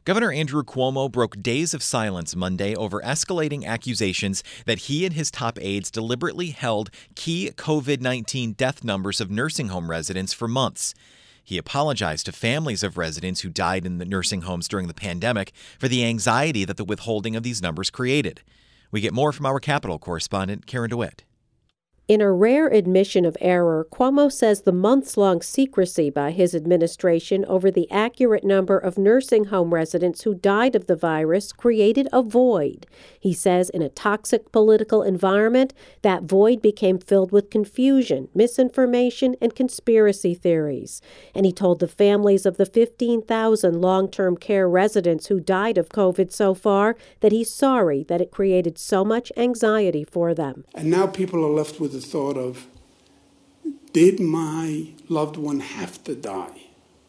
Governor Andrew Cuomo broke days of silence Monday over escalating accusations that he and his top aides deliberately held key COVID-19 death numbers of nursing home residents for months. He apologized to families of residents who died in the nursing homes during the pandemic for the anxiety that the withholding of these numbers created. We get more from our Capitol correspondent, Karen DeWitt. In a rare admission of error, Cuomo says the months-long secrecy by his administration over the accurate number of nursing home residents who died of the virus created a void. He says in a toxic political environment, that void became filled with confusion, misinformation, and conspiracy theories. And he told the families of the 15,000 long-term care residents who died of COVID so far that he's sorry that it created so much anxiety for them. And now people are left with the thought of, did my loved one have to die?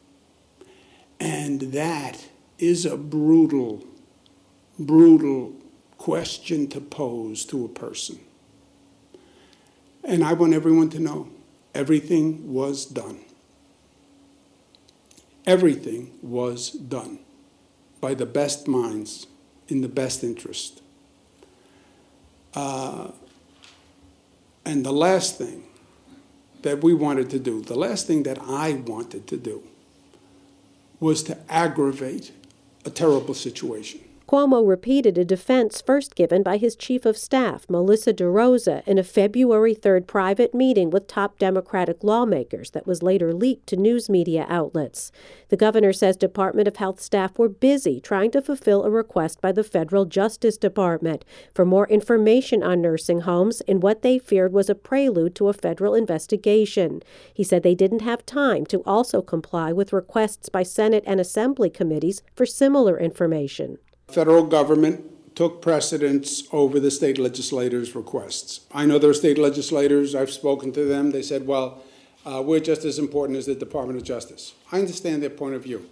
And that is a brutal, brutal question to pose to a person. And I want everyone to know, everything was done. Everything was done by the best minds in the best interest. And the last thing that we wanted to do, the last thing that I wanted to do, was to aggravate a terrible situation. Cuomo repeated a defense first given by his chief of staff, Melissa DeRosa, in a February 3rd private meeting with top Democratic lawmakers that was later leaked to news media outlets. The governor says Department of Health staff were busy trying to fulfill a request by the Federal Justice Department for more information on nursing homes in what they feared was a prelude to a federal investigation. He said they didn't have time to also comply with requests by Senate and Assembly committees for similar information. Federal government took precedence over the state legislators' requests. I know there are state legislators, I've spoken to them, they said, well, we're just as important as the Department of Justice. I understand their point of view.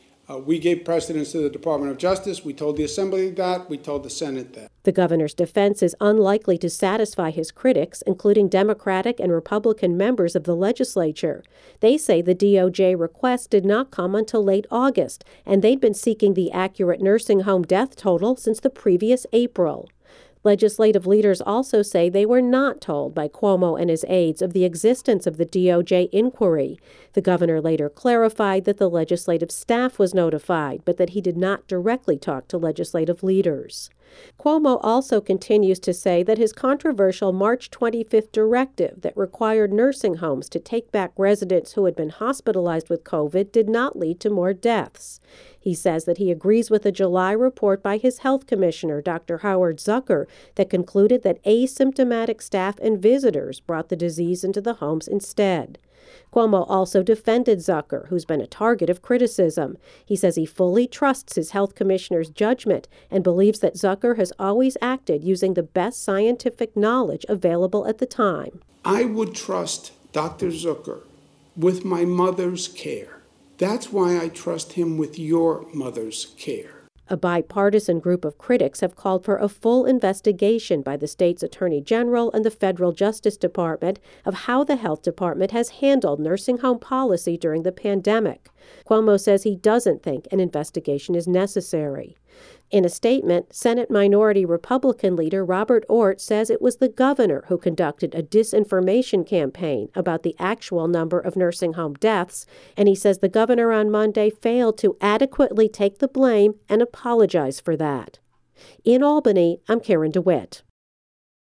We gave precedence to the Department of Justice, we told the Assembly that, we told the Senate that. The governor's defense is unlikely to satisfy his critics, including Democratic and Republican members of the legislature. They say the DOJ request did not come until late August, and they'd been seeking the accurate nursing home death total since the previous April. Legislative leaders also say they were not told by Cuomo and his aides of the existence of the DOJ inquiry. The governor later clarified that the legislative staff was notified, but that he did not directly talk to legislative leaders. Cuomo also continues to say that his controversial March 25th directive that required nursing homes to take back residents who had been hospitalized with COVID did not lead to more deaths. He says that he agrees with a July report by his health commissioner, Dr. Howard Zucker, that concluded that asymptomatic staff and visitors brought the disease into the homes instead. Cuomo also defended Zucker, who's been a target of criticism. He says he fully trusts his health commissioner's judgment and believes that Zucker has always acted using the best scientific knowledge available at the time. I would trust Dr. Zucker with my mother's care. That's why I trust him with your mother's care. A bipartisan group of critics have called for a full investigation by the state's attorney general and the federal Justice Department of how the health department has handled nursing home policy during the pandemic. Cuomo says he doesn't think an investigation is necessary. In a statement, Senate Minority Republican leader Robert Ortt says it was the governor who conducted a disinformation campaign about the actual number of nursing home deaths, and he says the governor on Monday failed to adequately take the blame and apologize for that. In Albany, I'm Karen DeWitt.